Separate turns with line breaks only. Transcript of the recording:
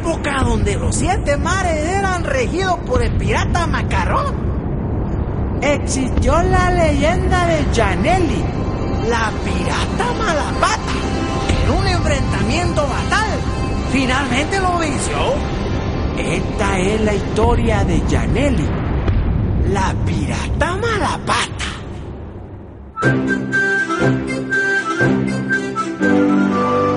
época donde los 7 mares eran regidos por el pirata Macarrón, existió la leyenda de Yaneli, la pirata Malapata, que en un enfrentamiento fatal finalmente lo venció. Esta es la historia de Yaneli, la pirata Malapata.